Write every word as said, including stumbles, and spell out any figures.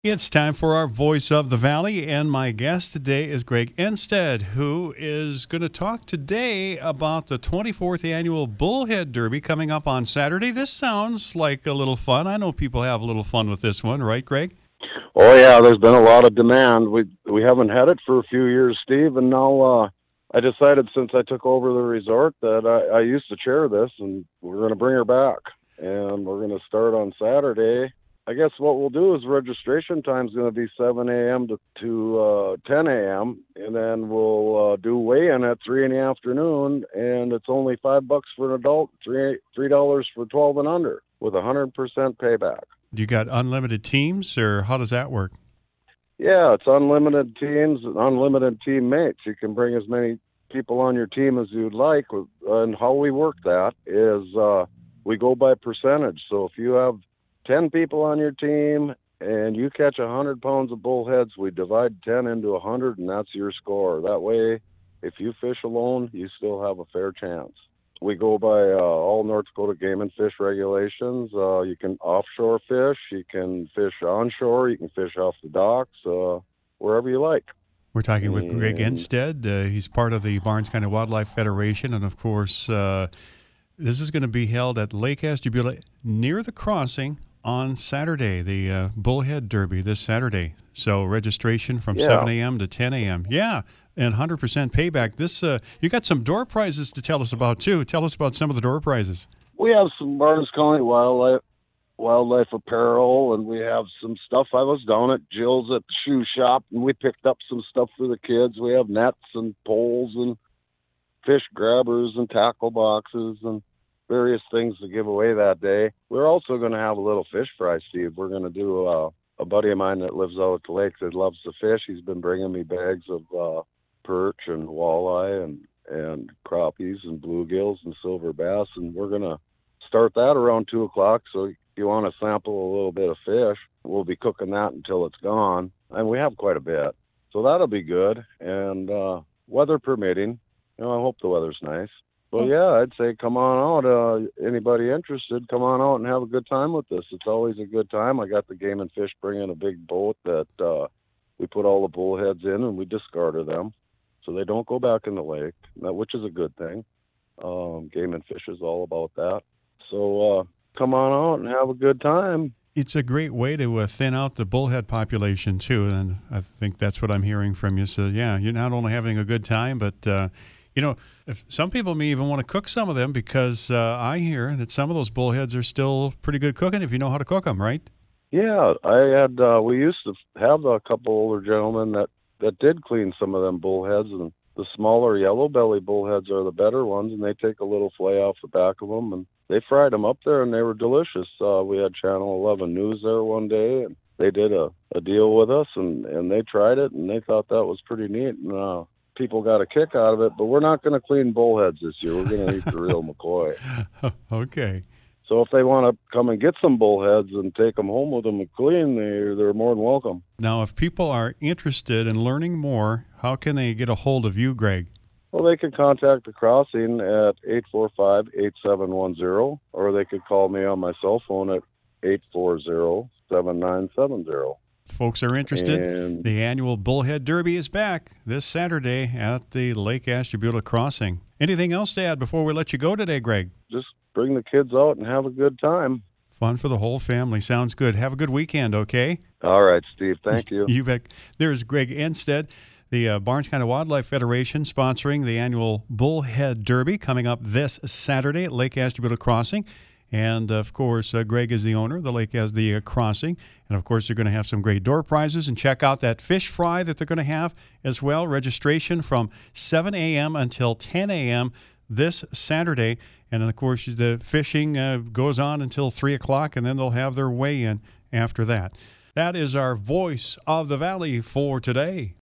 It's time for our Voice of the Valley, and my guest today is Greg Enstead, who is going to talk today about the twenty-fourth Annual Bullhead Derby coming up on Saturday. This sounds like a little fun. I know people have a little fun with this one, right, Greg? Oh, yeah, there's been a lot of demand. We we haven't had it for a few years, Steve, and now uh, I decided since I took over the resort that I, I used to chair this, and we're going to bring her back, and we're going to start on Saturday. I guess what we'll do is registration time is going to be seven a.m. to, to uh, ten a.m., and then we'll uh, do weigh-in at three in the afternoon, and it's only five bucks for an adult, three three dollars for twelve and under, with a hundred percent payback. You got unlimited teams, or how does that work? Yeah, it's unlimited teams, unlimited teammates. You can bring as many people on your team as you'd like, and how we work that is uh, we go by percentage. So if you have ten people on your team and you catch one hundred pounds of bullheads, we divide ten into one hundred, and that's your score. That way, if you fish alone, you still have a fair chance. We go by uh, all North Dakota Game and Fish regulations. Uh, you can offshore fish, you can fish onshore, you can fish off the docks, uh, wherever you like. We're talking with Greg And- Enstead. Uh, he's part of the Barnes County Wildlife Federation, and of course, uh, this is going to be held at Lake Ashtabula near the crossing on Saturday, the uh, Bullhead Derby this Saturday. So registration from Yeah. seven a.m. to ten a.m. Yeah, and one hundred percent payback. This uh, you got some door prizes to tell us about, too. Tell us about some of the door prizes. We have some Barnes County wildlife wildlife apparel, and we have some stuff. I was down at Jill's at the shoe shop, and we picked up some stuff for the kids. We have nets and poles and fish grabbers and tackle boxes and various things to give away that day. We're also going to have a little fish fry, Steve. We're going to do uh, a buddy of mine that lives out at the lake that loves to fish. He's been bringing me bags of uh, perch and walleye and, and crappies and bluegills and silver bass, and we're going to start that around two o'clock. So if you want to sample a little bit of fish, we'll be cooking that until it's gone. And we have quite a bit. So that'll be good. And uh, weather permitting, you know, I hope the weather's nice. Well, yeah, I'd say come on out. Uh, anybody interested, come on out and have a good time with this. It's always a good time. I got the Game and Fish bringing a big boat that uh, we put all the bullheads in and we discarded them. So they don't go back in the lake, which is a good thing. Um, Game and Fish is all about that. So uh, come on out and have a good time. It's a great way to uh, thin out the bullhead population, too, and I think that's what I'm hearing from you. So, yeah, you're not only having a good time, but, uh, you know, if some people may even want to cook some of them because uh, I hear that some of those bullheads are still pretty good cooking if you know how to cook them, right? Yeah, I had, uh, we used to have a couple older gentlemen that, that did clean some of them bullheads, and the smaller yellow belly bullheads are the better ones, and they take a little flay off the back of them, and they fried them up there, and they were delicious. Uh, we had Channel eleven News there one day, and they did a, a deal with us, and, and they tried it, and they thought that was pretty neat, and uh, people got a kick out of it. But we're not going to clean bullheads this year. We're going to eat the real McCoy. Okay. So if they want to come and get some bullheads and take them home with them and clean, they, they're more than welcome. Now, if people are interested in learning more, how can they get a hold of you, Greg? Well, they could contact the crossing at eight four five, eight seven one zero, or they could call me on my cell phone at eight four zero, seven nine seven zero. If folks are interested, And the annual Bullhead Derby is back this Saturday at the Lake Ashtabula Crossing. Anything else to add before we let you go today, Greg? just bring the kids out and have a good time. Fun for the whole family. Sounds good. Have a good weekend, okay? All right, Steve. Thank you. You bet. There's Greg Enstead, the uh, Barnes County Wildlife Federation, sponsoring the annual Bullhead Derby coming up this Saturday at Lake Ashtabula Crossing. And, of course, uh, Greg is the owner. The lake has the uh, crossing. And, of course, they're going to have some great door prizes. And check out that fish fry that they're going to have as well. Registration from seven a.m. until ten a.m. this Saturday. And, of course, the fishing uh, goes on until three o'clock, and then they'll have their weigh-in after that. That is our Voice of the Valley for today.